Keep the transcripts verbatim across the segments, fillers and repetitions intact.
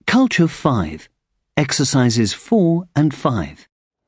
Culture five. Exercises four and five.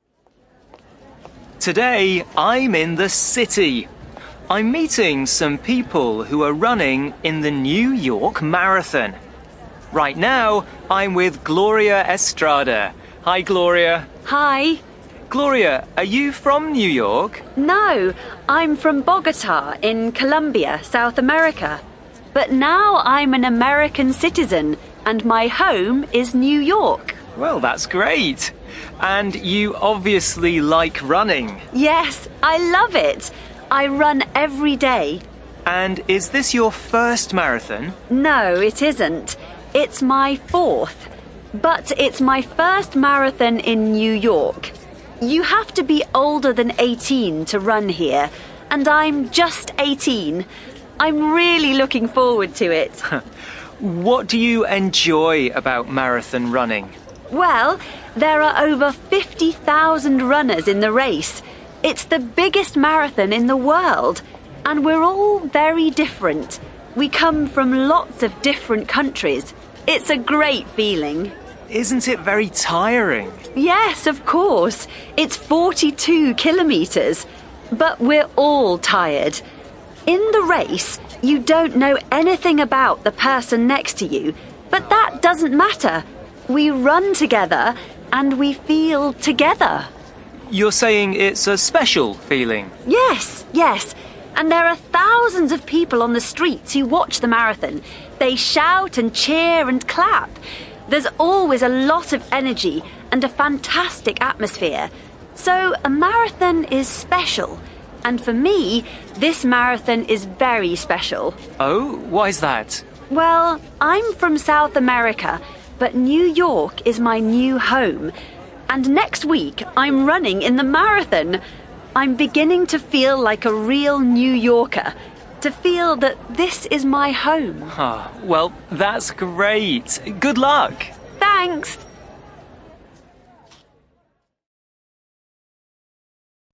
Today, I'm in the city. I'm meeting some people who are running in the New York Marathon. Right now, I'm with Gloria Estrada. Hi, Gloria. Hi. Gloria, are you from New York? No, I'm from Bogota in Colombia, South America. But now I'm an American citizen and my home is New York. Well, that's great. And you obviously like running. Yes, I love it. I run every day. And is this your first marathon? No, it isn't. It's my fourth. But it's my first marathon in New York. You have to be older than eighteen to run here, and I'm just eighteen. I'm really looking forward to it. What do you enjoy about marathon running? Well, there are over fifty thousand runners in the race. It's the biggest marathon in the world, and we're all very different. We come from lots of different countries. It's a great feeling. Isn't it very tiring? Yes, of course. It's forty-two kilometres. But we're all tired. In the race, you don't know anything about the person next to you, but that doesn't matter. We run together and we feel together. You're saying it's a special feeling? Yes, yes. And there are thousands of people on the streets who watch the marathon. They shout and cheer and clap. There's always a lot of energy and a fantastic atmosphere. So a marathon is special. And for me, this marathon is very special. Oh, why's that? Well, I'm from South America, but New York is my new home. And next week, I'm running in the marathon. I'm beginning to feel like a real New Yorker, to feel that this is my home. Ah, well, that's great. Good luck. Thanks.